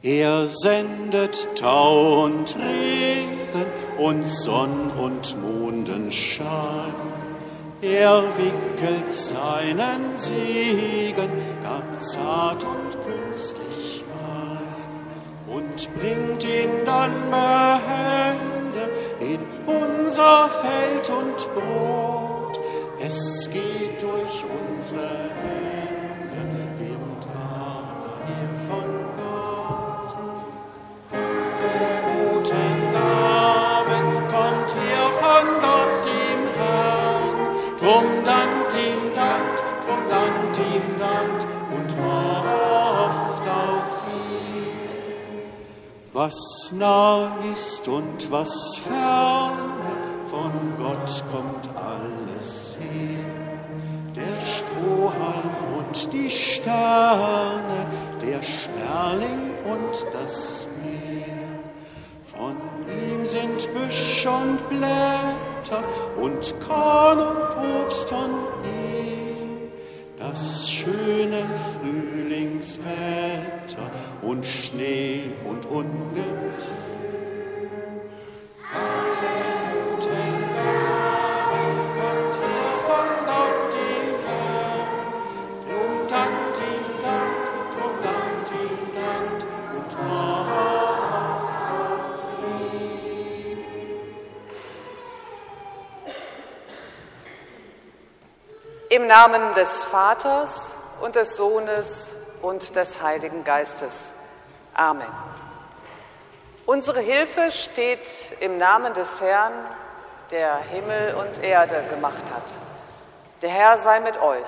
Er sendet Tau und Regen und Sonn- und Mondenschein. Er wickelt seinen Segen gar zart und künstlich ein und bringt ihn dann behende in unser Feld und Brot. Es geht durch unsere Hände, wird aber hier von Gott. Guten Abend kommt hier von Gott dem Herrn. Drum dankt ihm, dankt und hofft auf ihn. Was nah ist und was ferne, von Gott kommt alles her. Der Strohhalm und die Sterne, der Sperling und das Meer. Von ihm sind Büsch und Blätter und Korn und Obst von ihm. Das schöne Frühlingswetter und Schnee und Ungetüm. Guten Abend kommt hier von Gott dem Herrn. Drum dankt ihm, dankt und hofft auf ihn. Im Namen des Vaters und des Sohnes und des Heiligen Geistes. Amen. Unsere Hilfe steht im Namen des Herrn, der Himmel und Erde gemacht hat. Der Herr sei mit euch.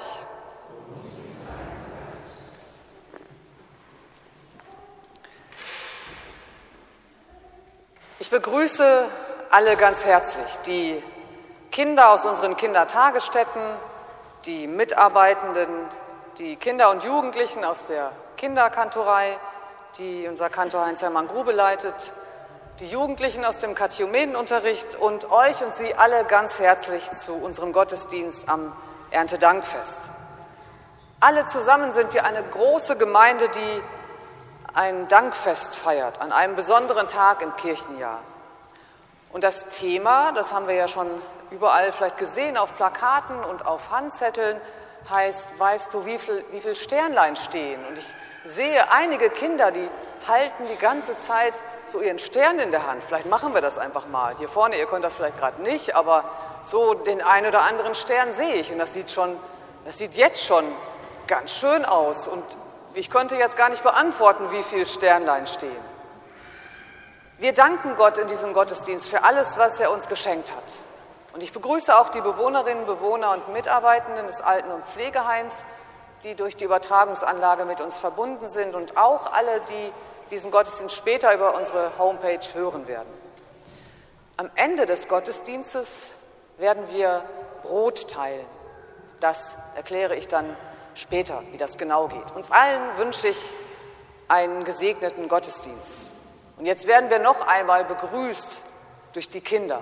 Ich begrüße alle ganz herzlich, die Kinder aus unseren Kindertagesstätten, die Mitarbeitenden, die Kinder und Jugendlichen aus der Kinderkantorei, die unser Kantor Heinz-Hermann Grube leitet, die Jugendlichen aus dem Katechumenenunterricht und euch und Sie alle ganz herzlich zu unserem Gottesdienst am Erntedankfest. Alle zusammen sind wir eine große Gemeinde, die ein Dankfest feiert, an einem besonderen Tag im Kirchenjahr. Und das Thema, das haben wir ja schon überall vielleicht gesehen, auf Plakaten und auf Handzetteln, heißt, weißt du, wie viel Sternlein stehen? Und ich sehe einige Kinder, die halten die ganze Zeit so ihren Stern in der Hand. Vielleicht machen wir das einfach mal. Hier vorne, ihr könnt das vielleicht gerade nicht, aber so den einen oder anderen Stern sehe ich. Und das sieht jetzt schon ganz schön aus. Und ich konnte jetzt gar nicht beantworten, wie viel Sternlein stehen. Wir danken Gott in diesem Gottesdienst für alles, was er uns geschenkt hat. Und ich begrüße auch die Bewohnerinnen, Bewohner und Mitarbeitenden des Alten- und Pflegeheims, die durch die Übertragungsanlage mit uns verbunden sind und auch alle, die diesen Gottesdienst später über unsere Homepage hören werden. Am Ende des Gottesdienstes werden wir Brot teilen. Das erkläre ich dann später, wie das genau geht. Uns allen wünsche ich einen gesegneten Gottesdienst. Und jetzt werden wir noch einmal begrüßt durch die Kinder.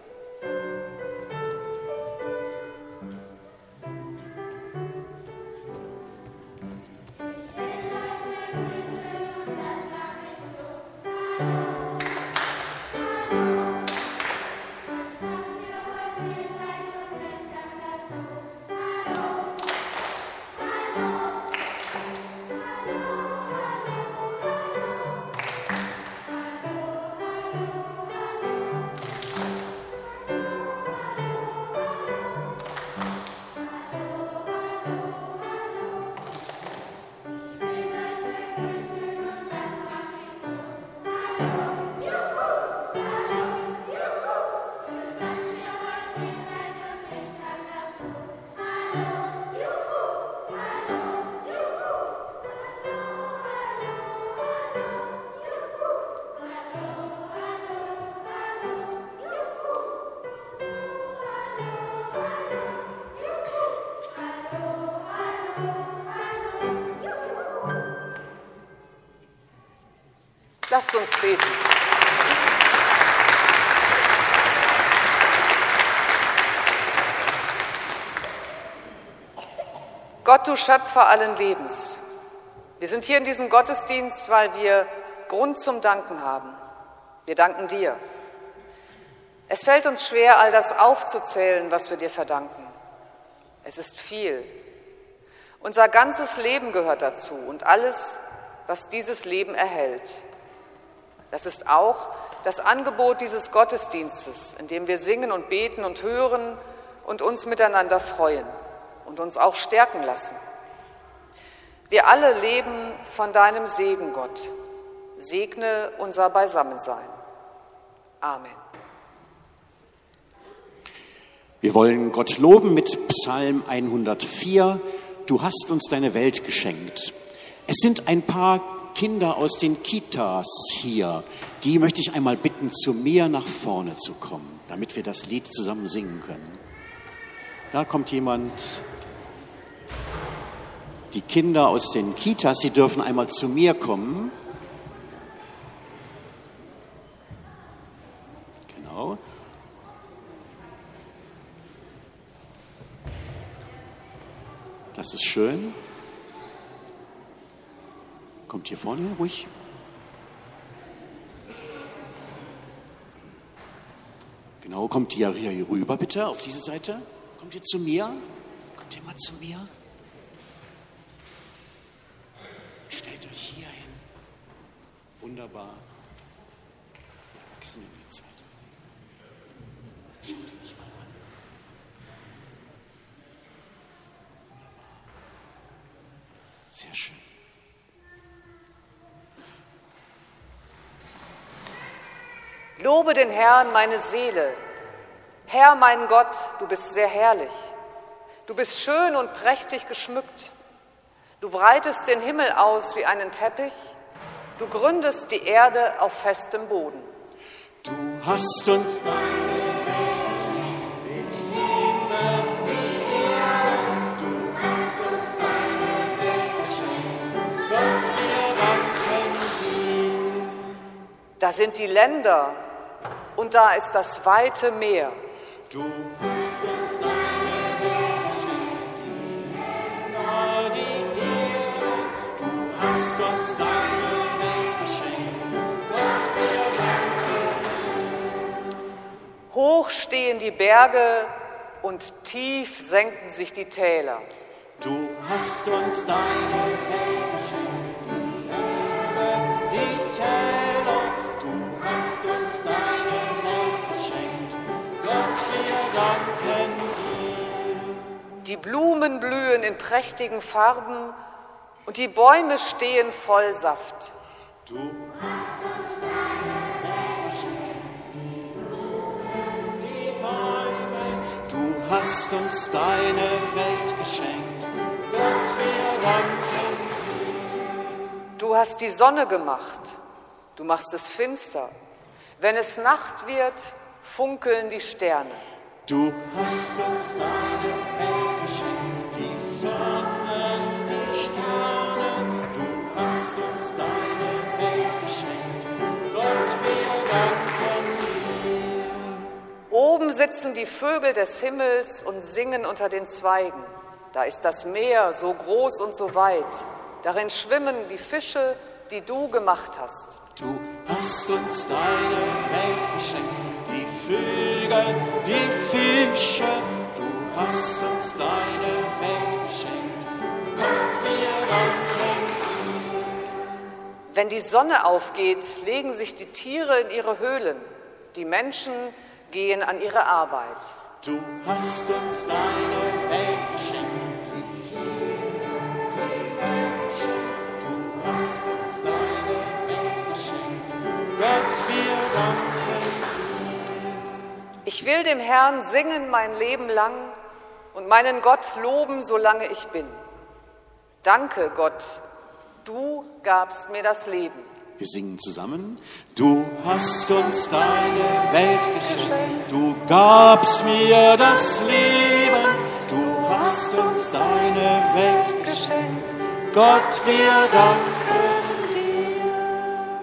Lasst uns beten. Gott, du Schöpfer allen Lebens, wir sind hier in diesem Gottesdienst, weil wir Grund zum Danken haben. Wir danken dir. Es fällt uns schwer, all das aufzuzählen, was wir dir verdanken. Es ist viel. Unser ganzes Leben gehört dazu und alles, was dieses Leben erhält. Das ist auch das Angebot dieses Gottesdienstes, in dem wir singen und beten und hören und uns miteinander freuen und uns auch stärken lassen. Wir alle leben von deinem Segen, Gott. Segne unser Beisammensein. Amen. Wir wollen Gott loben mit Psalm 104. Du hast uns deine Welt geschenkt. Es sind ein paar Kinder aus den Kitas hier. Die möchte ich einmal bitten, zu mir nach vorne zu kommen, damit wir das Lied zusammen singen können. Da kommt jemand. Die Kinder aus den Kitas, sie dürfen einmal zu mir kommen. Genau. Das ist schön. Kommt hier vorne hin, ruhig. Genau, kommt ihr hier rüber, bitte, auf diese Seite. Kommt ihr zu mir? Kommt ihr mal zu mir? Stellt euch hier hin. Wunderbar. Die Erwachsenen in die zweite Reihe. Jetzt schaut ihr mich mal an. Wunderbar. Sehr schön. Lobe den Herrn, meine Seele. Herr, mein Gott, du bist sehr herrlich. Du bist schön und prächtig geschmückt. Du breitest den Himmel aus wie einen Teppich. Du gründest die Erde auf festem Boden. Du hast uns Da sind die Länder und da ist das weite Meer. Du hast uns deine Welt geschenkt, die Länder, die Erde. Du hast uns deine Welt geschenkt, Gott, wir danken. Hoch stehen die Berge und tief senken sich die Täler. Du hast uns deine Welt geschenkt, die Berge, die Täler. Du hast uns deine Welt geschenkt, Gott, wir danken dir. Die Blumen blühen in prächtigen Farben und die Bäume stehen voll Saft. Du hast uns deine Welt geschenkt, die Blumen, die Bäume. Du hast uns deine Welt geschenkt, Gott, wir danken dir. Du hast die Sonne gemacht, du machst es finster. Wenn es Nacht wird, funkeln die Sterne. Du hast uns deine Welt geschenkt, die Sonne, die Sterne. Du hast uns deine Welt geschenkt, Gott, wir danken dir. Oben sitzen die Vögel des Himmels und singen unter den Zweigen. Da ist das Meer so groß und so weit. Darin schwimmen die Fische, die du gemacht hast. Du hast uns deine Welt geschenkt, die Vögel, die Fische. Du hast uns deine Welt geschenkt, Gott, wir danken dir. Wenn die Sonne aufgeht, legen sich die Tiere in ihre Höhlen. Die Menschen gehen an ihre Arbeit. Du hast uns deine Welt geschenkt, die Tiere, die Menschen. Du hast uns deine Welt geschenkt, Gott, wir danken dir. Ich will dem Herrn singen mein Leben lang und meinen Gott loben, solange ich bin. Danke, Gott, du gabst mir das Leben. Wir singen zusammen. Du hast uns deine Welt geschenkt, du gabst mir das Leben. Du hast uns deine Welt geschenkt, Gott, wir danken dir.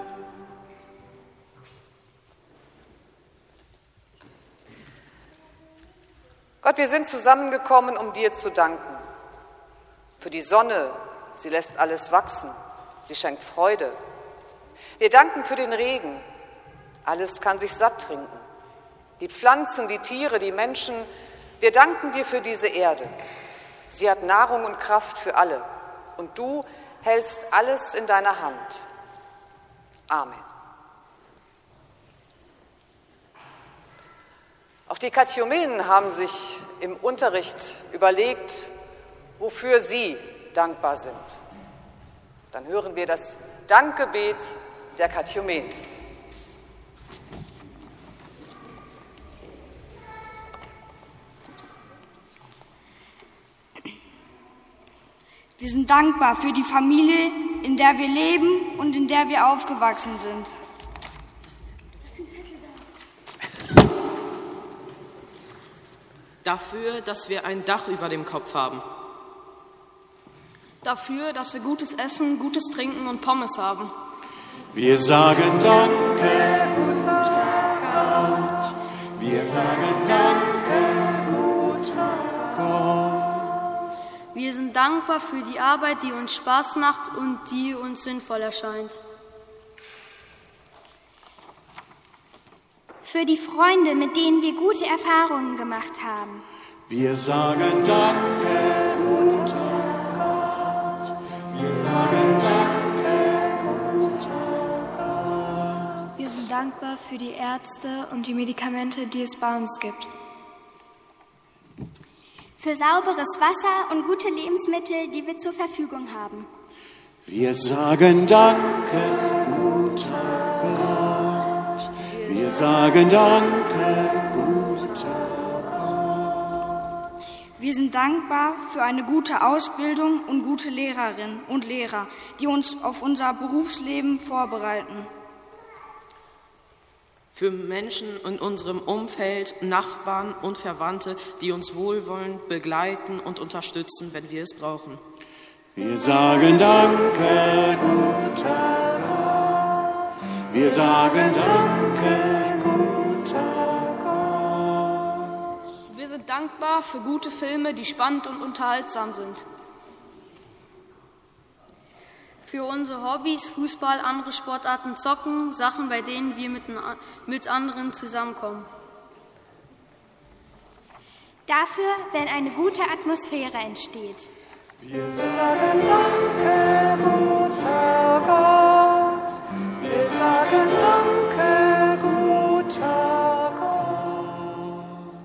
Gott, wir sind zusammengekommen, um dir zu danken. Für die Sonne, sie lässt alles wachsen, sie schenkt Freude. Wir danken für den Regen. Alles kann sich satt trinken. Die Pflanzen, die Tiere, die Menschen. Wir danken dir für diese Erde. Sie hat Nahrung und Kraft für alle. Und du hältst alles in deiner Hand. Amen. Auch die Katechumenen haben sich im Unterricht überlegt, wofür sie dankbar sind. Dann hören wir das Dankgebet der Katechumenen. Wir sind dankbar für die Familie, in der wir leben und in der wir aufgewachsen sind. Dafür, dass wir ein Dach über dem Kopf haben. Dafür, dass wir gutes Essen, gutes Trinken und Pommes haben. Wir sagen Danke, guter Gott. Wir sagen Danke, guter Gott. Wir sind dankbar für die Arbeit, die uns Spaß macht und die uns sinnvoll erscheint. Für die Freunde, mit denen wir gute Erfahrungen gemacht haben. Wir sagen Danke, guter Gott. Wir sagen Danke, guter Gott. Wir sind dankbar für die Ärzte und die Medikamente, die es bei uns gibt. Für sauberes Wasser und gute Lebensmittel, die wir zur Verfügung haben. Wir sagen Danke, guter Gott. Wir sagen Danke, guter Gott. Wir sind dankbar für eine gute Ausbildung und gute Lehrerinnen und Lehrer, die uns auf unser Berufsleben vorbereiten. Für Menschen in unserem Umfeld, Nachbarn und Verwandte, die uns wohlwollend begleiten und unterstützen, wenn wir es brauchen. Wir sagen Danke, guter Gott. Wir sagen Danke, guter Gott. Wir sind dankbar für gute Filme, die spannend und unterhaltsam sind. Für unsere Hobbys, Fußball, andere Sportarten, Zocken, Sachen, bei denen wir mit anderen zusammenkommen. Dafür, wenn eine gute Atmosphäre entsteht. Wir sagen Danke, guter Gott. Wir sagen Danke, guter Gott.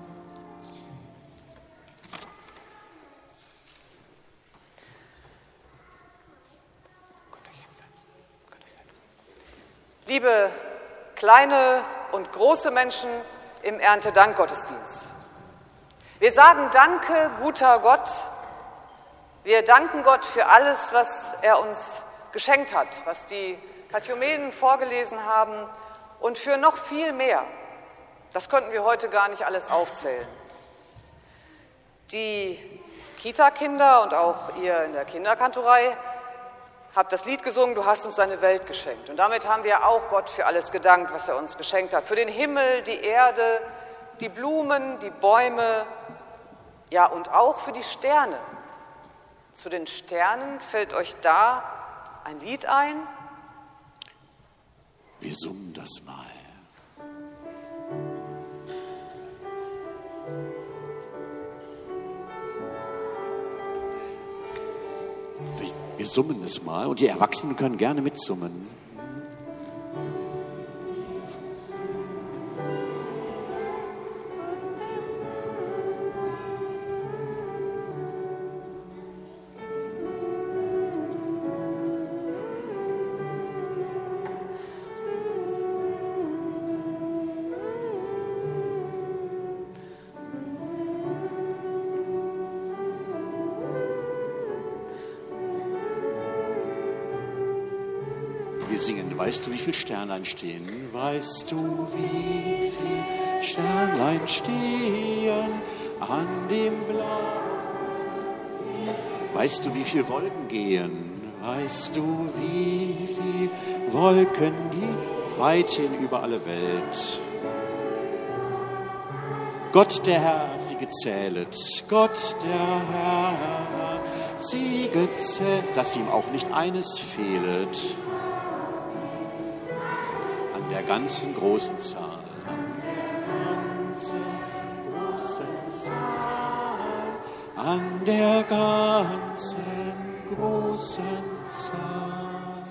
Liebe kleine und große Menschen im Erntedankgottesdienst. Wir sagen Danke, guter Gott. Wir danken Gott für alles, was er uns geschenkt hat, was die Katechumenen vorgelesen haben und für noch viel mehr. Das könnten wir heute gar nicht alles aufzählen. Die Kita-Kinder und auch ihr in der Kinderkantorei habt das Lied gesungen, du hast uns deine Welt geschenkt. Und damit haben wir auch Gott für alles gedankt, was er uns geschenkt hat. Für den Himmel, die Erde, die Blumen, die Bäume, ja und auch für die Sterne. Zu den Sternen fällt euch da ein Lied ein? Wir summen das mal. Wir summen es mal und die Erwachsenen können gerne mitsummen. Wir singen, weißt du, wie viele Sternlein stehen? Weißt du, wie viele Sternlein stehen an dem Blau? Weißt du, wie viele Wolken gehen? Weißt du, wie viele Wolken gehen weithin über alle Welt? Gott, der Herr, sie gezählet. Gott, der Herr, sie gezählt, dass ihm auch nicht eines fehlet. ganzen großen Zahl. An der ganzen großen Zahl.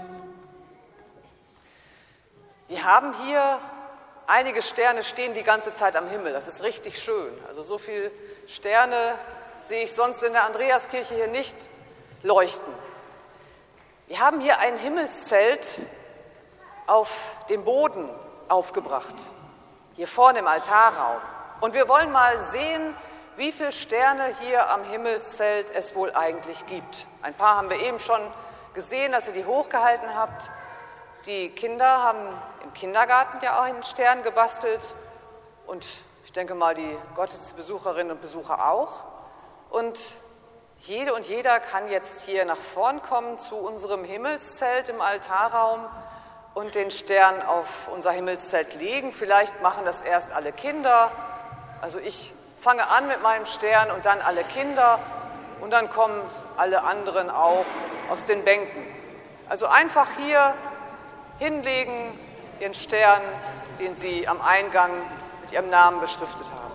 Wir haben hier einige Sterne stehen die ganze Zeit am Himmel. Das ist richtig schön. Also so viele Sterne sehe ich sonst in der Andreaskirche hier nicht leuchten. Wir haben hier ein Himmelszelt auf dem Boden aufgebracht, hier vorne im Altarraum. Und wir wollen mal sehen, wie viele Sterne hier am Himmelszelt es wohl eigentlich gibt. Ein paar haben wir eben schon gesehen, als ihr die hochgehalten habt. Die Kinder haben im Kindergarten ja auch einen Stern gebastelt und ich denke mal, die Gottesbesucherinnen und Besucher auch. Und jede und jeder kann jetzt hier nach vorn kommen zu unserem Himmelszelt im Altarraum und den Stern auf unser Himmelszelt legen. Vielleicht machen das erst alle Kinder. Also ich fange an mit meinem Stern und dann alle Kinder und dann kommen alle anderen auch aus den Bänken. Also einfach hier hinlegen, Ihren Stern, den Sie am Eingang mit Ihrem Namen beschriftet haben.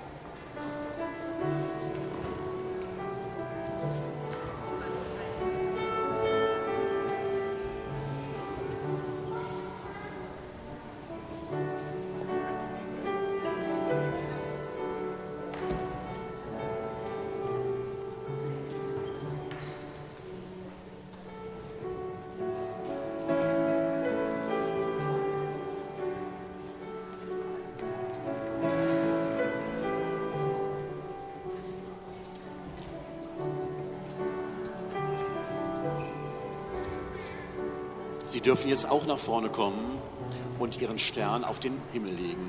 Sie dürfen jetzt auch nach vorne kommen und Ihren Stern auf den Himmel legen.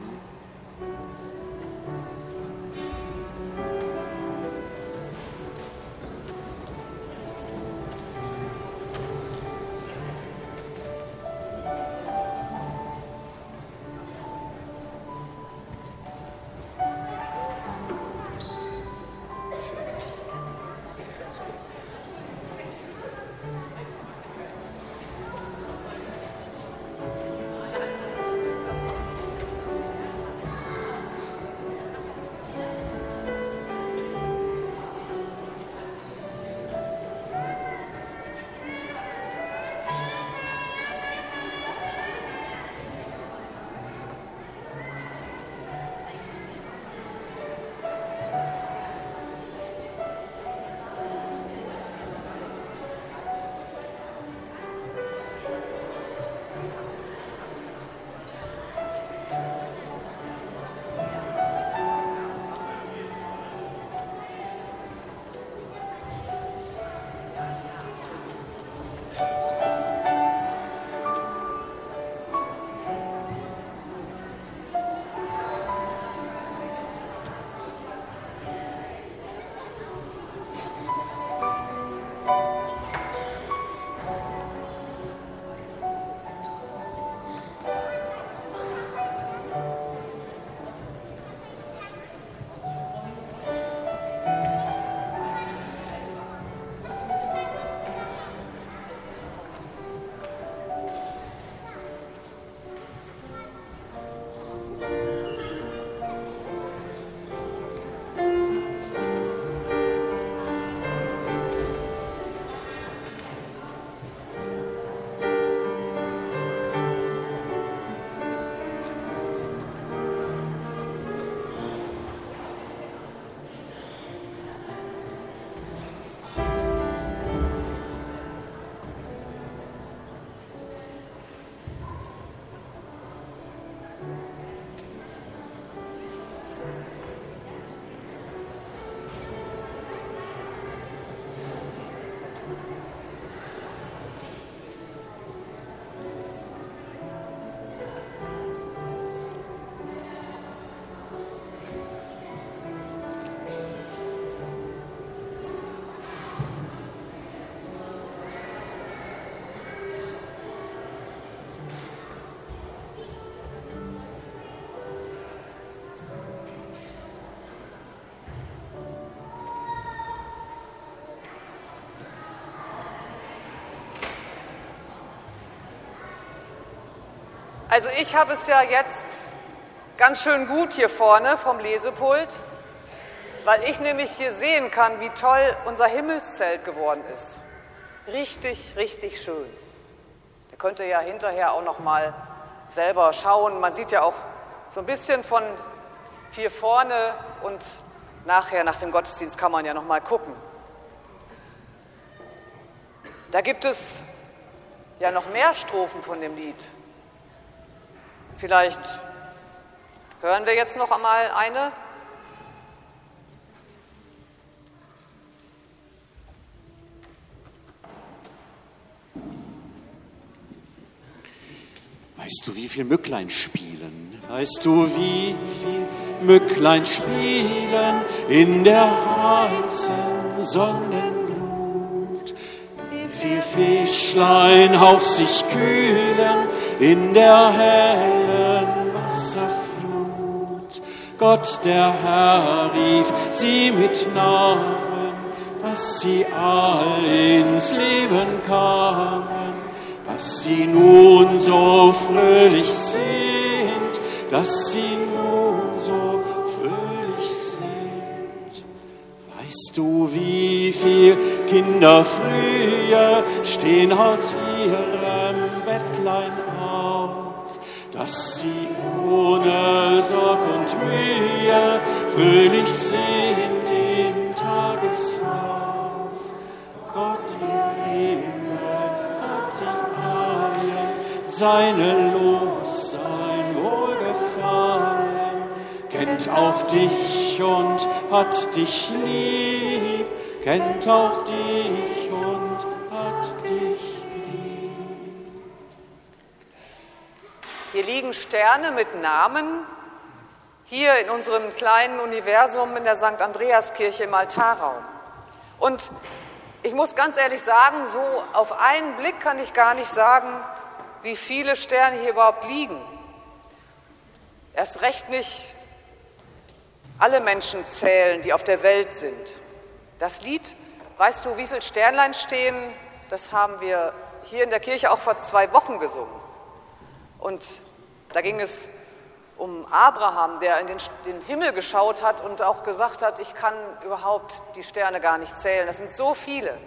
Also ich habe es ja jetzt ganz schön gut hier vorne vom Lesepult, weil ich nämlich hier sehen kann, wie toll unser Himmelszelt geworden ist. Richtig, richtig schön. Ihr könnt ja hinterher auch noch mal selber schauen. Man sieht ja auch so ein bisschen von hier vorne und nachher nach dem Gottesdienst kann man ja noch mal gucken. Da gibt es ja noch mehr Strophen von dem Lied. Vielleicht hören wir jetzt noch einmal eine. Weißt du, wie viel Mücklein spielen? Weißt du, wie viel Mücklein spielen in der heißen Sonnenglut? Wie viel Fischlein auch sich kühlen in der hellen Wasserflut? Gott, der Herr, rief sie mit Namen, dass sie all ins Leben kamen. Dass sie nun so fröhlich sind, dass sie nun so fröhlich sind. Weißt du, wie viel Kinder früher stehen aus ihrem Bettlein auf, dass sie ohne Sorg und Mühe fröhlich sind im Tageslauf. Gott im Himmel hat in allen seine Los, sein Wohlgefallen, kennt auch dich und hat dich lieb, kennt auch dich und hat dich lieb. Hier liegen Sterne mit Namen, hier in unserem kleinen Universum in der St. Andreaskirche im Altarraum. Und ich muss ganz ehrlich sagen, so auf einen Blick kann ich gar nicht sagen, wie viele Sterne hier überhaupt liegen. Erst recht nicht alle Menschen zählen, die auf der Welt sind. Das Lied, weißt du, wie viele Sternlein stehen, das haben wir hier in der Kirche auch vor 2 Wochen gesungen. Und da ging es um Abraham, der in den Himmel geschaut hat und auch gesagt hat, ich kann überhaupt die Sterne gar nicht zählen, das sind so viele.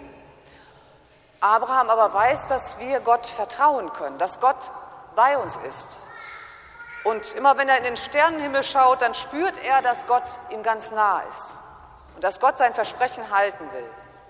Abraham aber weiß, dass wir Gott vertrauen können, dass Gott bei uns ist. Und immer wenn er in den Sternenhimmel schaut, dann spürt er, dass Gott ihm ganz nah ist und dass Gott sein Versprechen halten will.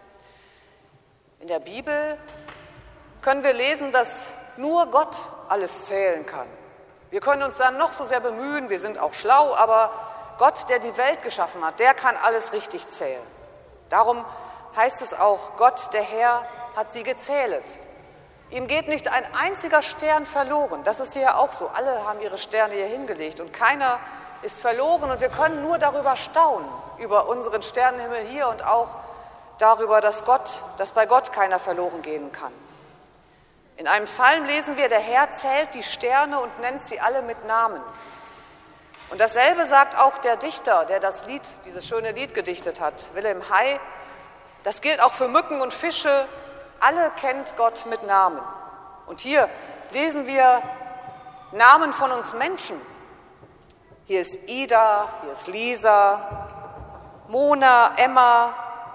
In der Bibel können wir lesen, dass nur Gott alles zählen kann. Wir können uns dann noch so sehr bemühen, wir sind auch schlau, aber Gott, der die Welt geschaffen hat, der kann alles richtig zählen. Darum heißt es auch, Gott, der Herr, hat sie gezählet. Ihm geht nicht ein einziger Stern verloren. Das ist hier auch so. Alle haben ihre Sterne hier hingelegt und keiner ist verloren. Und wir können nur darüber staunen, über unseren Sternenhimmel hier und auch darüber, dass bei Gott keiner verloren gehen kann. In einem Psalm lesen wir, der Herr zählt die Sterne und nennt sie alle mit Namen. Und dasselbe sagt auch der Dichter, der dieses schöne Lied gedichtet hat, Wilhelm Hay. Das gilt auch für Mücken und Fische. Alle kennt Gott mit Namen. Und hier lesen wir Namen von uns Menschen. Hier ist Ida, hier ist Lisa, Mona, Emma,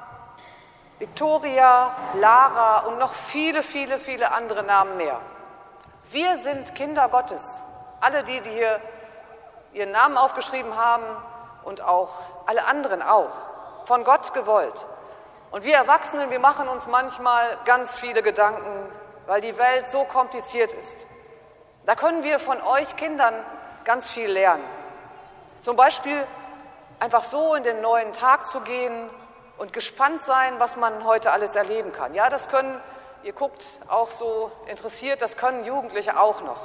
Victoria, Lara und noch viele, viele, viele andere Namen mehr. Wir sind Kinder Gottes. Alle die hier ihren Namen aufgeschrieben haben und auch alle anderen auch. Von Gott gewollt. Und wir Erwachsenen, wir machen uns manchmal ganz viele Gedanken, weil die Welt so kompliziert ist. Da können wir von euch Kindern ganz viel lernen. Zum Beispiel einfach so in den neuen Tag zu gehen und gespannt sein, was man heute alles erleben kann. Ja, das können, ihr guckt auch so interessiert, das können Jugendliche auch noch.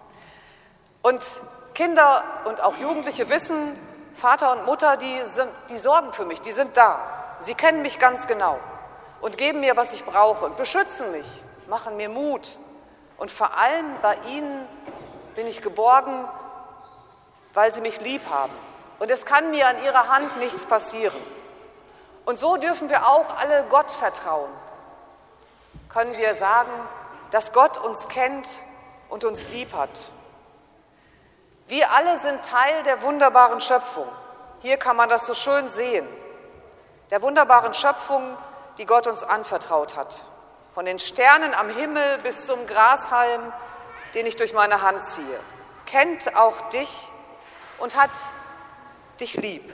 Und Kinder und auch Jugendliche wissen, Vater und Mutter, die sorgen für mich, die sind da. Sie kennen mich ganz genau und geben mir, was ich brauche und beschützen mich, machen mir Mut. Und vor allem bei ihnen bin ich geborgen, weil sie mich lieb haben. Und es kann mir an ihrer Hand nichts passieren. Und so dürfen wir auch alle Gott vertrauen. Können wir sagen, dass Gott uns kennt und uns lieb hat. Wir alle sind Teil der wunderbaren Schöpfung. Hier kann man das so schön sehen. Der wunderbaren Schöpfung, die Gott uns anvertraut hat. Von den Sternen am Himmel bis zum Grashalm, den ich durch meine Hand ziehe. Kennt auch dich und hat dich lieb.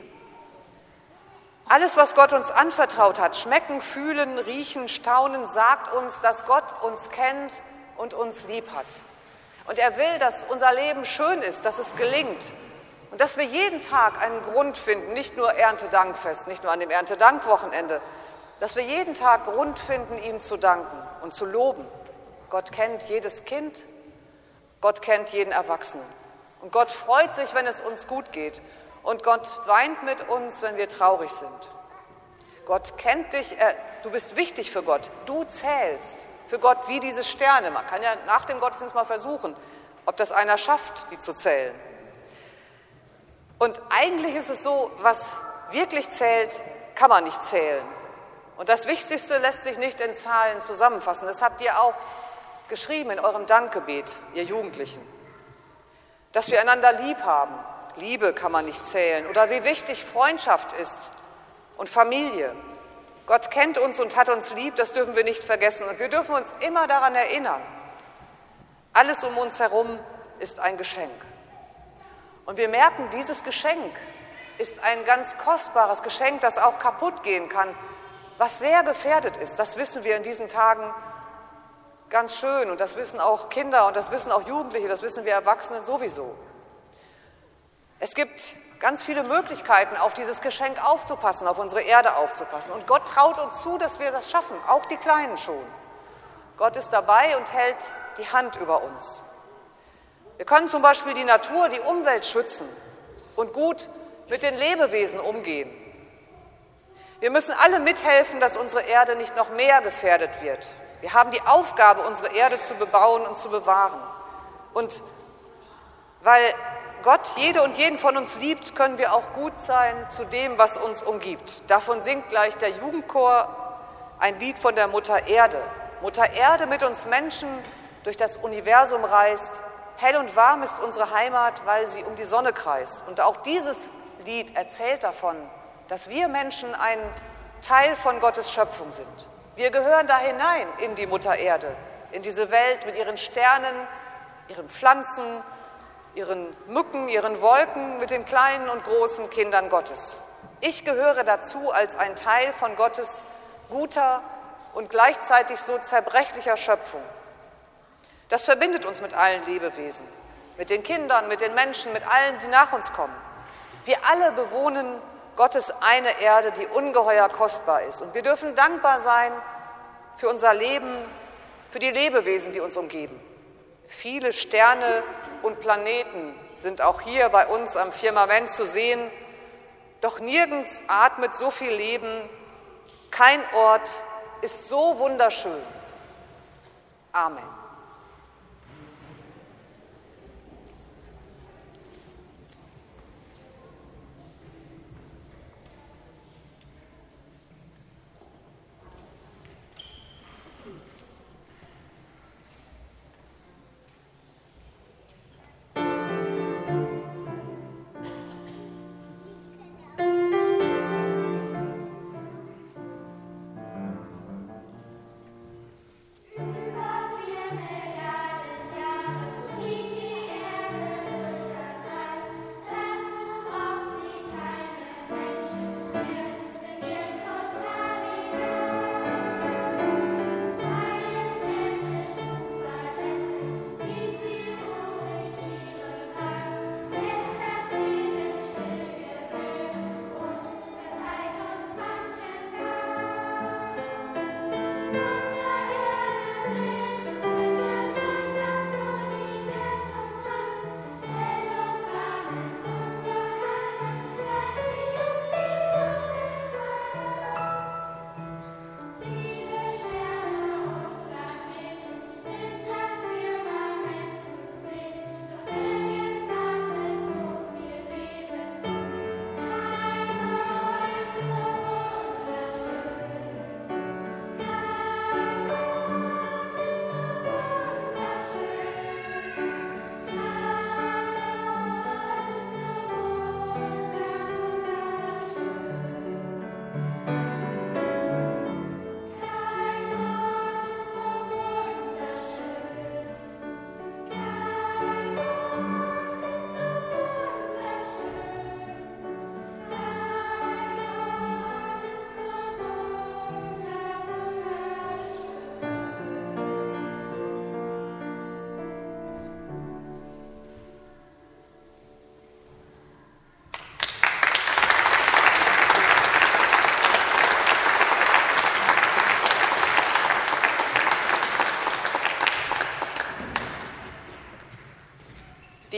Alles, was Gott uns anvertraut hat, schmecken, fühlen, riechen, staunen, sagt uns, dass Gott uns kennt und uns lieb hat. Und er will, dass unser Leben schön ist, dass es gelingt und dass wir jeden Tag einen Grund finden, nicht nur Erntedankfest, nicht nur an dem Erntedankwochenende, dass wir jeden Tag Grund finden, ihm zu danken und zu loben. Gott kennt jedes Kind, Gott kennt jeden Erwachsenen. Und Gott freut sich, wenn es uns gut geht. Und Gott weint mit uns, wenn wir traurig sind. Gott kennt dich, du bist wichtig für Gott. Du zählst für Gott wie diese Sterne. Man kann ja nach dem Gottesdienst mal versuchen, ob das einer schafft, die zu zählen. Und eigentlich ist es so, was wirklich zählt, kann man nicht zählen. Und das Wichtigste lässt sich nicht in Zahlen zusammenfassen. Das habt ihr auch geschrieben in eurem Dankgebet, ihr Jugendlichen. Dass wir einander lieb haben. Liebe kann man nicht zählen. Oder wie wichtig Freundschaft ist und Familie. Gott kennt uns und hat uns lieb, das dürfen wir nicht vergessen. Und wir dürfen uns immer daran erinnern. Alles um uns herum ist ein Geschenk. Und wir merken, dieses Geschenk ist ein ganz kostbares Geschenk, das auch kaputt gehen kann, was sehr gefährdet ist. Das wissen wir in diesen Tagen ganz schön. Und das wissen auch Kinder und das wissen auch Jugendliche, das wissen wir Erwachsenen sowieso. Es gibt ganz viele Möglichkeiten, auf dieses Geschenk aufzupassen, auf unsere Erde aufzupassen. Und Gott traut uns zu, dass wir das schaffen, auch die Kleinen schon. Gott ist dabei und hält die Hand über uns. Wir können zum Beispiel die Natur, die Umwelt schützen und gut mit den Lebewesen umgehen. Wir müssen alle mithelfen, dass unsere Erde nicht noch mehr gefährdet wird. Wir haben die Aufgabe, unsere Erde zu bebauen und zu bewahren. Und weil Gott jede und jeden von uns liebt, können wir auch gut sein zu dem, was uns umgibt. Davon singt gleich der Jugendchor ein Lied von der Mutter Erde. Mutter Erde mit uns Menschen durch das Universum reist. Hell und warm ist unsere Heimat, weil sie um die Sonne kreist. Und auch dieses Lied erzählt davon, dass wir Menschen ein Teil von Gottes Schöpfung sind. Wir gehören da hinein in die Mutter Erde, in diese Welt mit ihren Sternen, ihren Pflanzen, ihren Mücken, ihren Wolken, mit den kleinen und großen Kindern Gottes. Ich gehöre dazu als ein Teil von Gottes guter und gleichzeitig so zerbrechlicher Schöpfung. Das verbindet uns mit allen Lebewesen, mit den Kindern, mit den Menschen, mit allen, die nach uns kommen. Wir alle bewohnen Gottes eine Erde, die ungeheuer kostbar ist. Und wir dürfen dankbar sein für unser Leben, für die Lebewesen, die uns umgeben. Viele Sterne und Planeten sind auch hier bei uns am Firmament zu sehen. Doch nirgends atmet so viel Leben, kein Ort ist so wunderschön. Amen. Über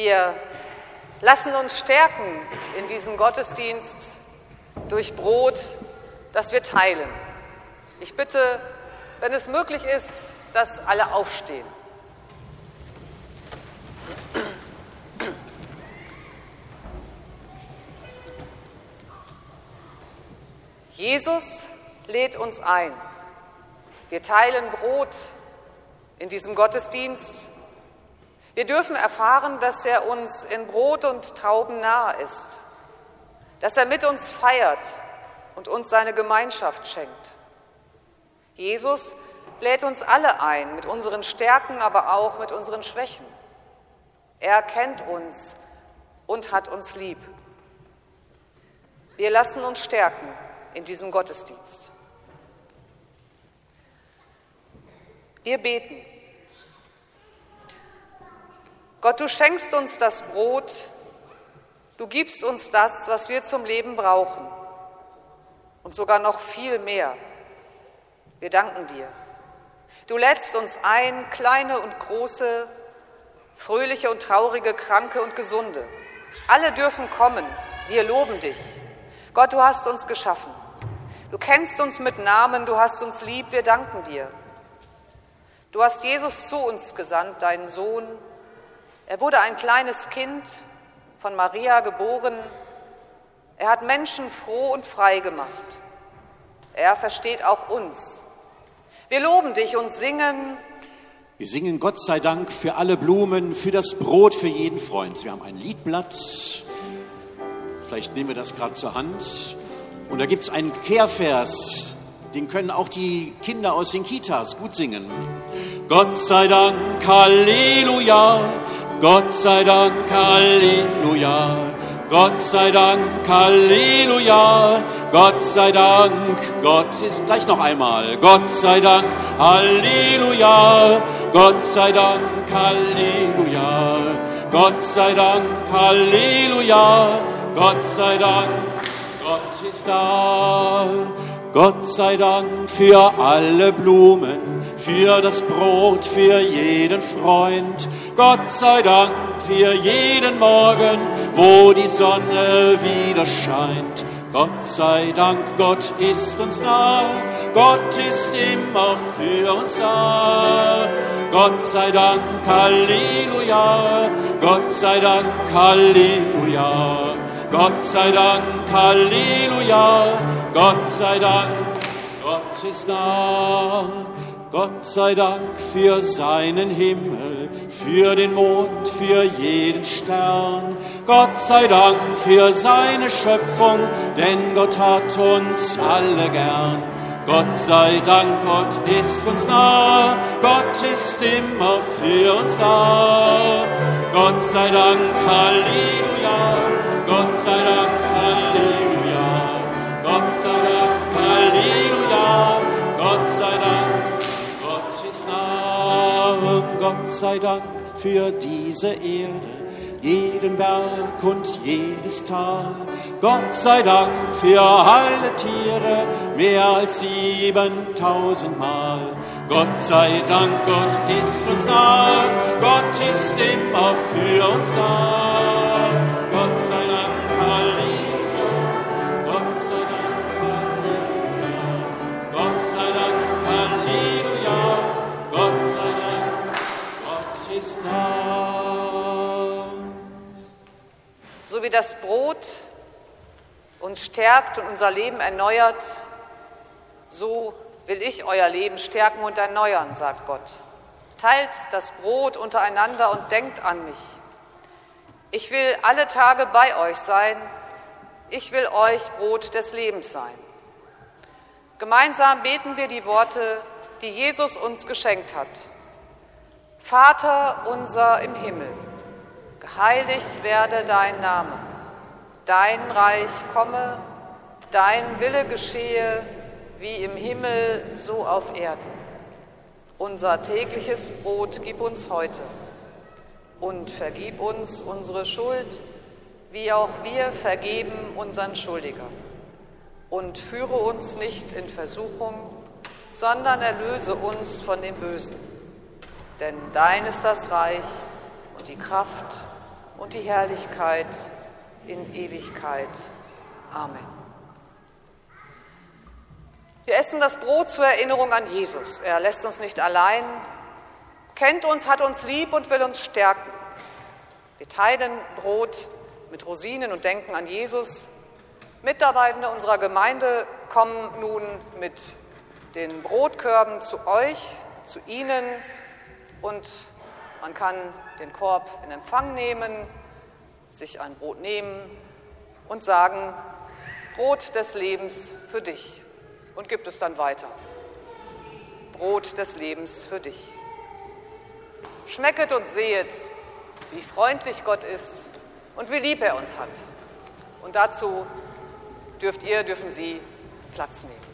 Wir lassen uns stärken in diesem Gottesdienst durch Brot, das wir teilen. Ich bitte, wenn es möglich ist, dass alle aufstehen. Jesus lädt uns ein. Wir teilen Brot in diesem Gottesdienst. Wir dürfen erfahren, dass er uns in Brot und Trauben nahe ist, dass er mit uns feiert und uns seine Gemeinschaft schenkt. Jesus lädt uns alle ein, mit unseren Stärken, aber auch mit unseren Schwächen. Er kennt uns und hat uns lieb. Wir lassen uns stärken in diesem Gottesdienst. Wir beten. Gott, du schenkst uns das Brot, du gibst uns das, was wir zum Leben brauchen und sogar noch viel mehr. Wir danken dir. Du lädst uns ein, kleine und große, fröhliche und traurige, Kranke und Gesunde. Alle dürfen kommen, wir loben dich. Gott, du hast uns geschaffen. Du kennst uns mit Namen, du hast uns lieb, wir danken dir. Du hast Jesus zu uns gesandt, deinen Sohn. Er wurde ein kleines Kind, von Maria geboren. Er hat Menschen froh und frei gemacht. Er versteht auch uns. Wir loben dich und singen. Wir singen Gott sei Dank für alle Blumen, für das Brot, für jeden Freund. Wir haben ein Liedblatt. Vielleicht nehmen wir das gerade zur Hand. Und da gibt es einen Kehrvers, den können auch die Kinder aus den Kitas gut singen. Gott sei Dank, Halleluja, Gott sei Dank, Halleluja, Gott sei Dank, Halleluja, Gott sei Dank, Gott ist gleich noch einmal. Gott sei Dank, Halleluja, Gott sei Dank, Halleluja, Gott sei Dank, Halleluja, Gott sei Dank, Gott ist da. Gott sei Dank für alle Blumen, für das Brot, für jeden Freund. Gott sei Dank für jeden Morgen, wo die Sonne wieder scheint. Gott sei Dank, Gott ist uns nah, Gott ist immer für uns da. Gott sei Dank, Halleluja, Gott sei Dank, Halleluja. Gott sei Dank, Halleluja, Gott sei Dank, Gott ist da. Gott sei Dank für seinen Himmel, für den Mond, für jeden Stern. Gott sei Dank für seine Schöpfung, denn Gott hat uns alle gern. Gott sei Dank, Gott ist uns nah, Gott ist immer für uns da. Gott sei Dank, Halleluja, Gott sei Dank, Halleluja, Gott sei Dank, Halleluja, Gott sei Dank, Gott ist nah. Gott sei Dank für diese Erde, jeden Berg und jedes Tal. Gott sei Dank für alle Tiere, mehr als 7000 Mal. Gott sei Dank, Gott ist uns nah, Gott ist immer für uns da. Gott sei Dank, Halleluja, Gott sei Dank, Halleluja, Gott sei Dank, Halleluja, Gott sei Dank, Gott ist da. So wie das Brot uns stärkt und unser Leben erneuert, so will ich euer Leben stärken und erneuern, sagt Gott. Teilt das Brot untereinander und denkt an mich. Ich will alle Tage bei euch sein. Ich will euch Brot des Lebens sein. Gemeinsam beten wir die Worte, die Jesus uns geschenkt hat. Vater unser im Himmel, geheiligt werde dein Name. Dein Reich komme, dein Wille geschehe, wie im Himmel, so auf Erden. Unser tägliches Brot gib uns heute und vergib uns unsere Schuld, wie auch wir vergeben unseren Schuldigern. Und führe uns nicht in Versuchung, sondern erlöse uns von dem Bösen. Denn dein ist das Reich und die Kraft und die Herrlichkeit in Ewigkeit. Amen. Wir essen das Brot zur Erinnerung an Jesus. Er lässt uns nicht allein, kennt uns, hat uns lieb und will uns stärken. Wir teilen Brot mit Rosinen und denken an Jesus. Mitarbeitende unserer Gemeinde kommen nun mit den Brotkörben zu euch, zu Ihnen, und man kann den Korb in Empfang nehmen, sich ein Brot nehmen und sagen: Brot des Lebens für dich, und gibt es dann weiter. Brot des Lebens für dich. Schmecket und sehet, wie freundlich Gott ist und wie lieb er uns hat. Und dazu dürfen Sie Platz nehmen.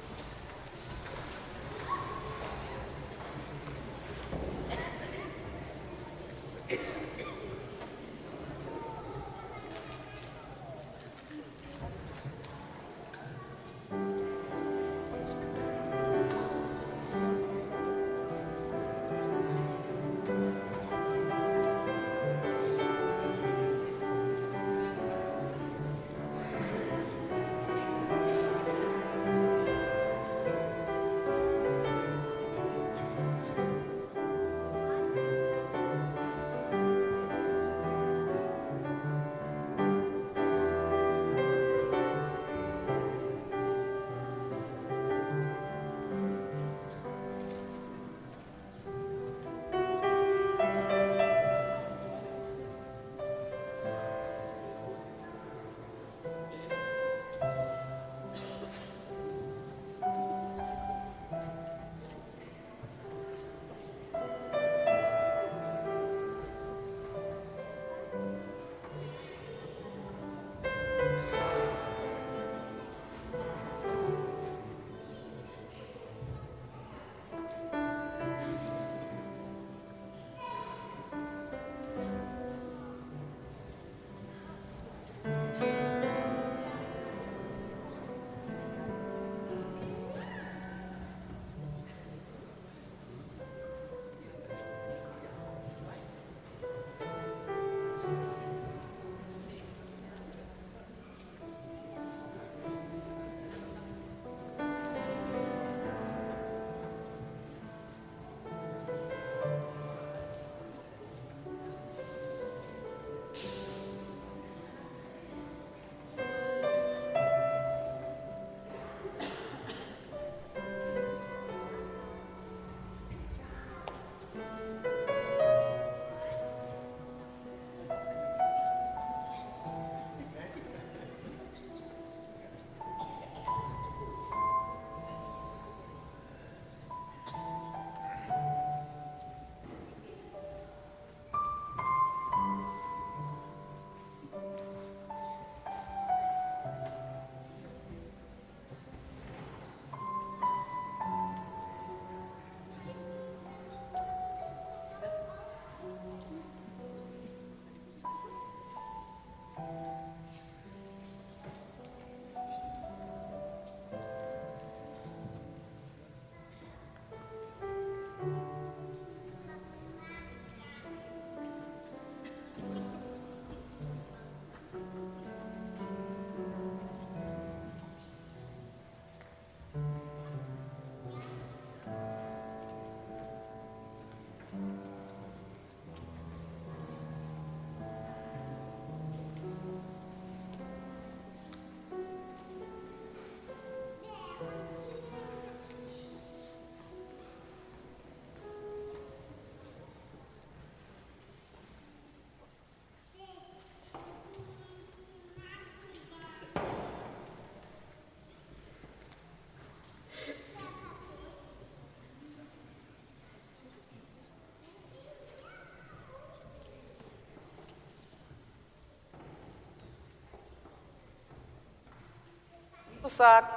Jesus sagt: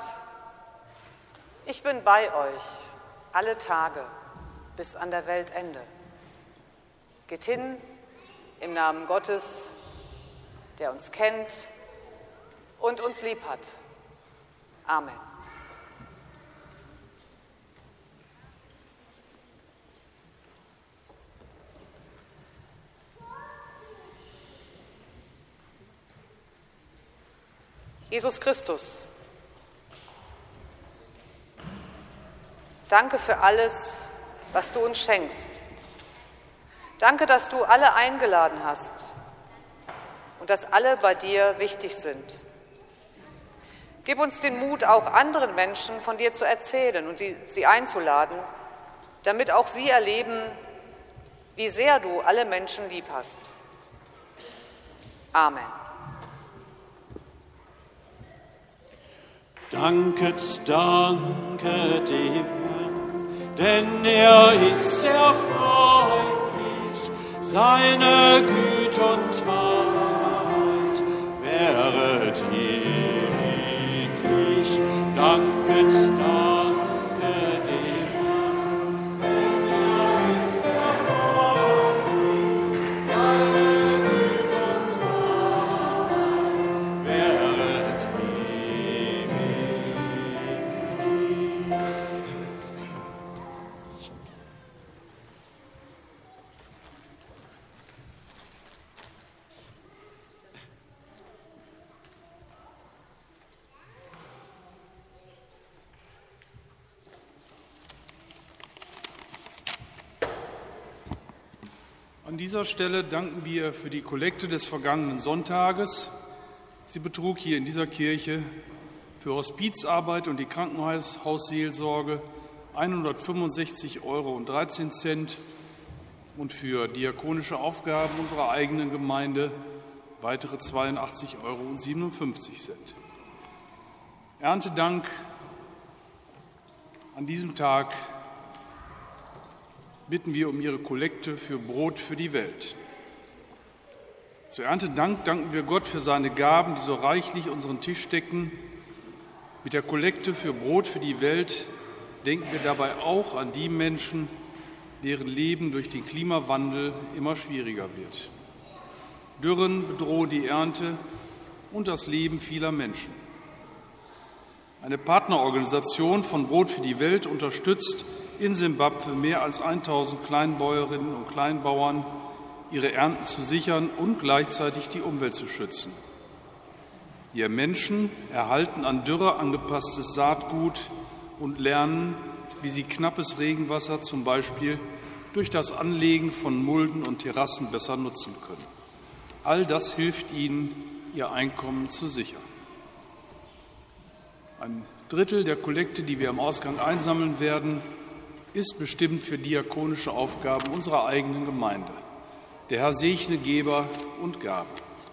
Ich bin bei euch alle Tage bis an der Weltende. Geht hin im Namen Gottes, der uns kennt und uns lieb hat. Amen. Jesus Christus, danke für alles, was du uns schenkst. Danke, dass du alle eingeladen hast und dass alle bei dir wichtig sind. Gib uns den Mut, auch anderen Menschen von dir zu erzählen und sie einzuladen, damit auch sie erleben, wie sehr du alle Menschen lieb hast. Amen. Danket, danke dem Herrn, denn er ist sehr freundlich, seine Güte und Wahrheit wäret ewiglich. Danket, danke dem Herrn, denn er ist sehr freundlich, seine Güte und Wahrheit wäret ewiglich. An dieser Stelle danken wir für die Kollekte des vergangenen Sonntages. Sie betrug hier in dieser Kirche für Hospizarbeit und die Krankenhausseelsorge 165,13 € und für diakonische Aufgaben unserer eigenen Gemeinde weitere 82,57 € Erntedank an diesem Tag bitten wir um Ihre Kollekte für Brot für die Welt. Zur Erntedank danken wir Gott für seine Gaben, die so reichlich unseren Tisch decken. Mit der Kollekte für Brot für die Welt denken wir dabei auch an die Menschen, deren Leben durch den Klimawandel immer schwieriger wird. Dürren bedrohen die Ernte und das Leben vieler Menschen. Eine Partnerorganisation von Brot für die Welt unterstützt in Simbabwe mehr als 1000 Kleinbäuerinnen und Kleinbauern, ihre Ernten zu sichern und gleichzeitig die Umwelt zu schützen. Die Menschen erhalten an Dürre angepasstes Saatgut und lernen, wie sie knappes Regenwasser zum Beispiel durch das Anlegen von Mulden und Terrassen besser nutzen können. All das hilft ihnen, ihr Einkommen zu sichern. Ein Drittel der Kollekte, die wir am Ausgang einsammeln werden, ist bestimmt für diakonische Aufgaben unserer eigenen Gemeinde. Der Herr segne Geber und Gabe.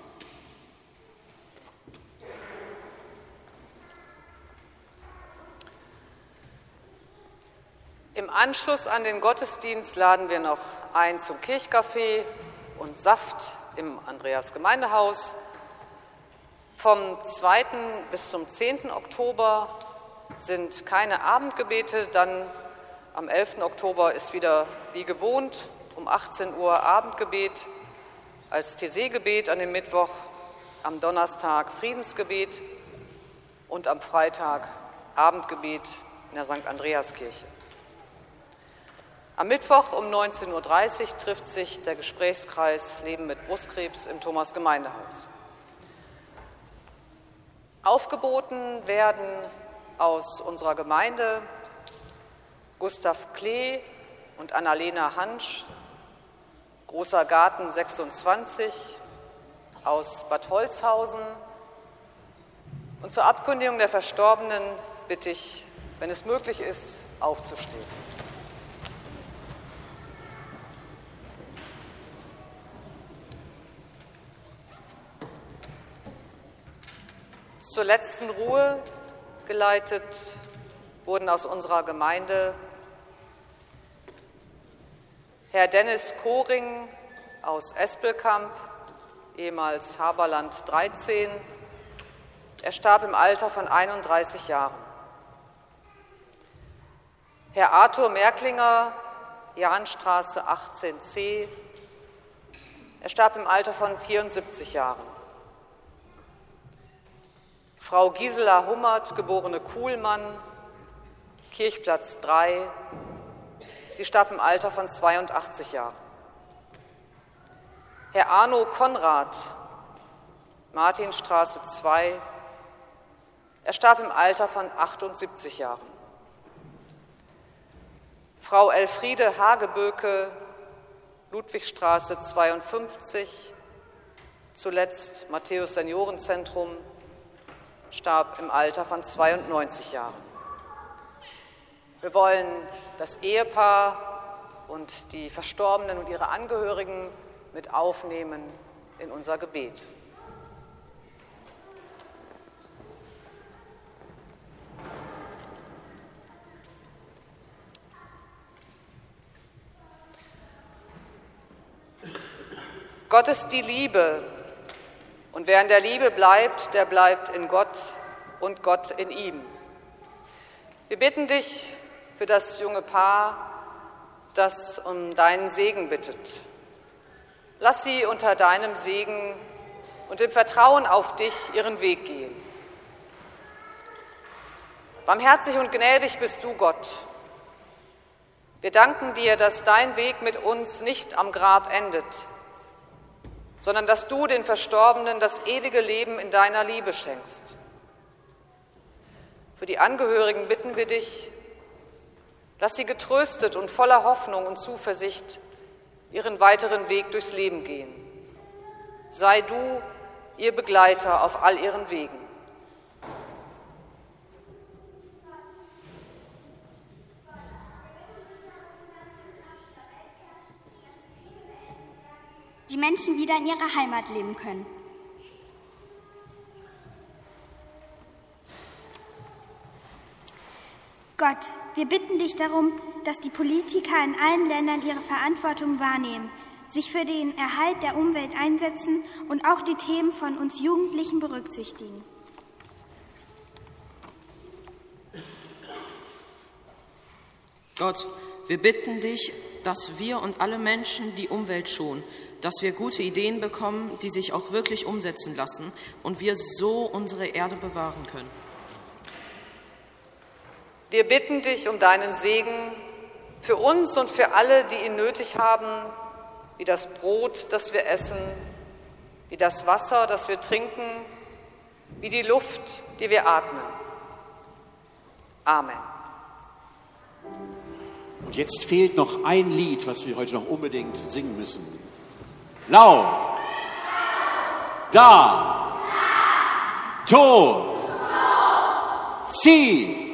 Im Anschluss an den Gottesdienst laden wir noch ein zum Kirchkaffee und Saft im Andreas-Gemeindehaus. Vom 2. bis zum 10. Oktober sind keine Abendgebete, dann am 11. Oktober ist wieder wie gewohnt um 18 Uhr Abendgebet als TC-Gebet an dem Mittwoch, am Donnerstag Friedensgebet und am Freitag Abendgebet in der St. Andreaskirche. Am Mittwoch um 19:30 Uhr trifft sich der Gesprächskreis Leben mit Brustkrebs im Thomas-Gemeindehaus. Aufgeboten werden aus unserer Gemeinde Gustav Klee und Annalena Hansch, Großer Garten 26 aus Bad Holzhausen. Und zur Abkündigung der Verstorbenen bitte ich, wenn es möglich ist, aufzustehen. Zur letzten Ruhe geleitet wurden aus unserer Gemeinde Herr Dennis Koring aus Espelkamp, ehemals Haberland 13. Er starb im Alter von 31 Jahren. Herr Arthur Merklinger, Jahnstraße 18c. Er starb im Alter von 74 Jahren. Frau Gisela Hummert, geborene Kuhlmann, Kirchplatz 3. Sie starb im Alter von 82 Jahren. Herr Arno Konrad, Martinstraße 2. Er starb im Alter von 78 Jahren. Frau Elfriede Hageböke, Ludwigstraße 52, zuletzt Matthäus Seniorenzentrum, starb im Alter von 92 Jahren. Wir wollen das Ehepaar und die Verstorbenen und ihre Angehörigen mit aufnehmen in unser Gebet. Gott ist die Liebe, und wer in der Liebe bleibt, der bleibt in Gott und Gott in ihm. Wir bitten dich für das junge Paar, das um deinen Segen bittet. Lass sie unter deinem Segen und im Vertrauen auf dich ihren Weg gehen. Barmherzig und gnädig bist du, Gott. Wir danken dir, dass dein Weg mit uns nicht am Grab endet, sondern dass du den Verstorbenen das ewige Leben in deiner Liebe schenkst. Für die Angehörigen bitten wir dich, lass sie getröstet und voller Hoffnung und Zuversicht ihren weiteren Weg durchs Leben gehen. Sei du ihr Begleiter auf all ihren Wegen. Die Menschen wieder in ihrer Heimat leben können. Gott, wir bitten dich darum, dass die Politiker in allen Ländern ihre Verantwortung wahrnehmen, sich für den Erhalt der Umwelt einsetzen und auch die Themen von uns Jugendlichen berücksichtigen. Gott, wir bitten dich, dass wir und alle Menschen die Umwelt schonen, dass wir gute Ideen bekommen, die sich auch wirklich umsetzen lassen und wir so unsere Erde bewahren können. Wir bitten dich um deinen Segen für uns und für alle, die ihn nötig haben, wie das Brot, das wir essen, wie das Wasser, das wir trinken, wie die Luft, die wir atmen. Amen. Und jetzt fehlt noch ein Lied, was wir heute noch unbedingt singen müssen. Lau, da, to, si.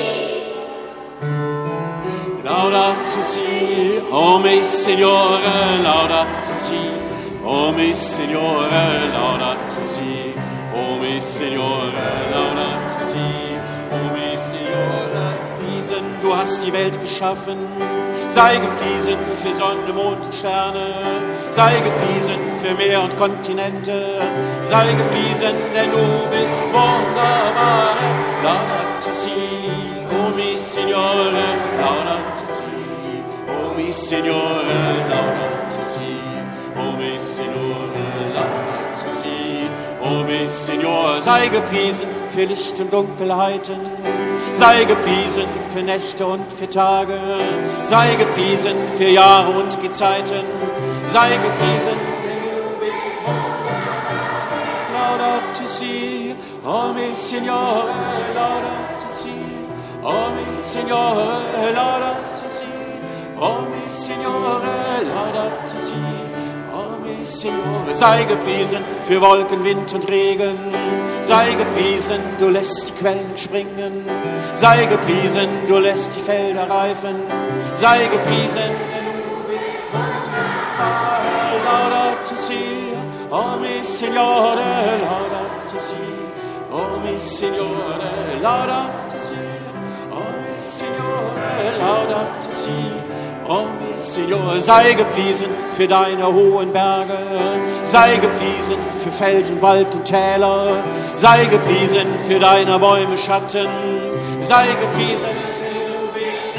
Laudato si, o mi Signore, laudato si, o mi Signore, laudato si, o mi Signore, laudato si, o mi Signore. Gepriesen, du hast die Welt geschaffen, sei gepriesen für Sonne, Mond und Sterne, sei gepriesen für Meer und Kontinente, sei gepriesen, denn du bist wunderbar. Laudato si, o mi Signore, laudato si, o mi Signore, laudato si, o mi Signore, laudato si, o mi Signore. Sei gepriesen für Licht und Dunkelheiten, sei gepriesen für Nächte und für Tage, sei gepriesen für Jahre und Gezeiten, sei gepriesen, denn du bist wunderbar. Laudato si, o mi Signore, laudato si, o mi Signore, laudato si, o mi Signore, laudato si, o mi Signore. Sei gepriesen für Wolken, Wind und Regen, sei gepriesen, du lässt die Quellen springen, sei gepriesen, du lässt die Felder reifen, sei gepriesen, denn du bist wunderbar. Laudato si, o mi Signore, laudato si, o mi Signore, laudato si, o mi Signore, laudato si, o mi Signore. Sei gepriesen für deine hohen Berge, sei gepriesen für Feld und Wald und Täler, sei gepriesen für deine Bäume Schatten, sei gepriesen, denn du bist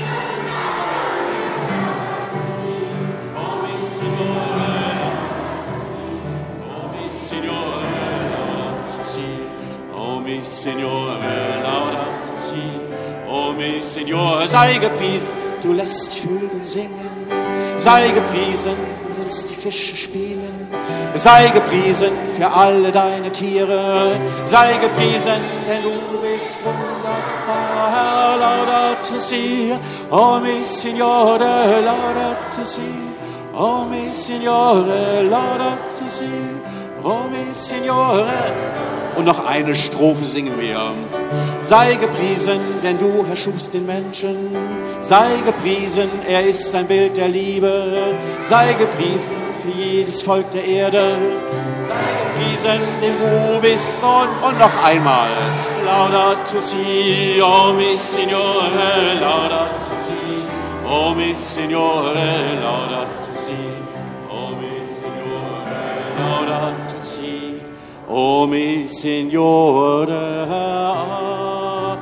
o mi Signore, o mi Signore, laudato si, o mi Signore, laudato si, o mi Signore. Sei gepriesen, du lässt die Vögel singen, sei gepriesen, du lässt die Fische spielen, sei gepriesen für alle deine Tiere, sei gepriesen, denn du bist bist wunderbar, Laudato si, oh mi Signore, Laudato si, oh mi Signore, Laudato si, oh mi Signore. Und noch eine Strophe singen wir. Sei gepriesen, denn du erschufst den Menschen. Sei gepriesen, er ist ein Bild der Liebe. Sei gepriesen für jedes Volk der Erde. Sei gepriesen, denn du bist und noch einmal. Laudato si, oh mi Signore, Laudato si, oh mi Signore, Laudato si, oh mi Signore, Laudato si. O mi Signore, Amen.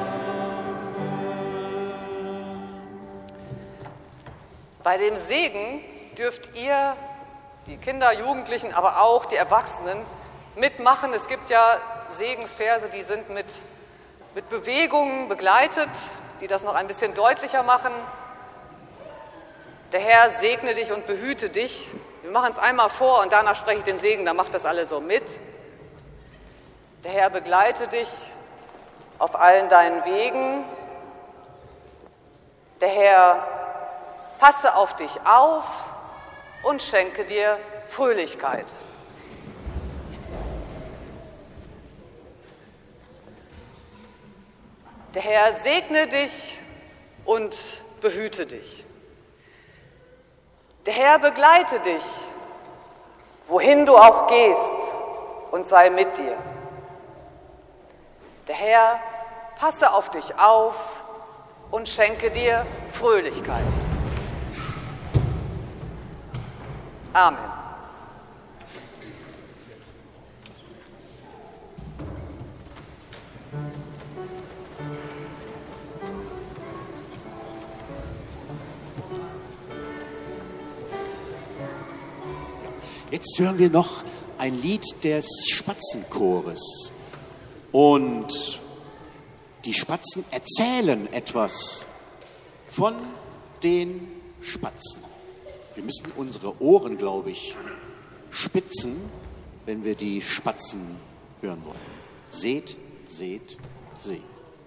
Bei dem Segen dürft ihr, die Kinder, Jugendlichen, aber auch die Erwachsenen, mitmachen. Es gibt ja Segensverse, die sind mit Bewegungen begleitet, die das noch ein bisschen deutlicher machen. Der Herr segne dich und behüte dich. Wir machen es einmal vor und danach spreche ich den Segen, dann macht das alle so mit. Der Herr begleite dich auf allen deinen Wegen. Der Herr passe auf dich auf und schenke dir Fröhlichkeit. Der Herr segne dich und behüte dich. Der Herr begleite dich, wohin du auch gehst, und sei mit dir. Der Herr passe auf dich auf und schenke dir Fröhlichkeit. Amen. Jetzt hören wir noch ein Lied des Spatzenchores. Und die Spatzen erzählen etwas von den Spatzen. Wir müssen unsere Ohren, glaube ich, spitzen, wenn wir die Spatzen hören wollen. Seht, seht, seht.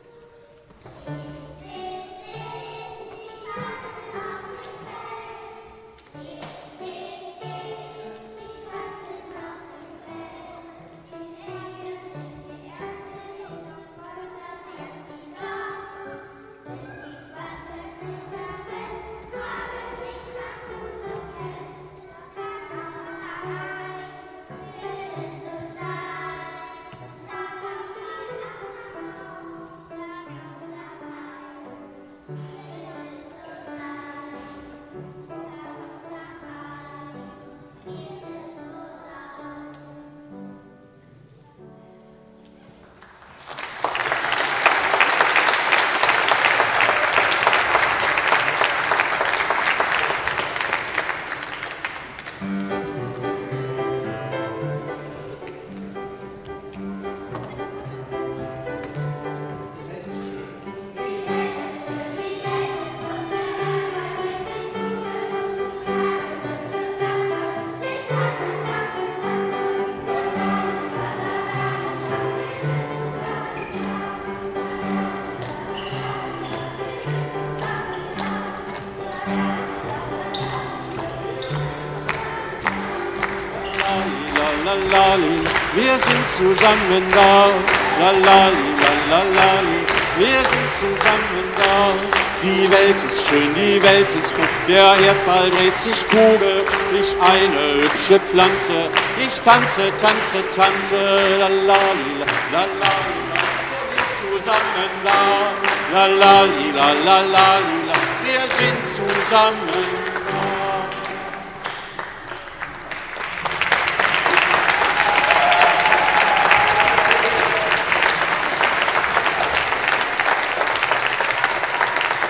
Lalali, wir sind zusammen da. Lalali, lalali, wir sind zusammen da. Die Welt ist schön, die Welt ist gut, der Erdball dreht sich Kugel. Ich eine hübsche Pflanze, ich tanze, tanze, tanze. Lalali, lalali, wir sind zusammen da. Lalali, lalali, wir sind zusammen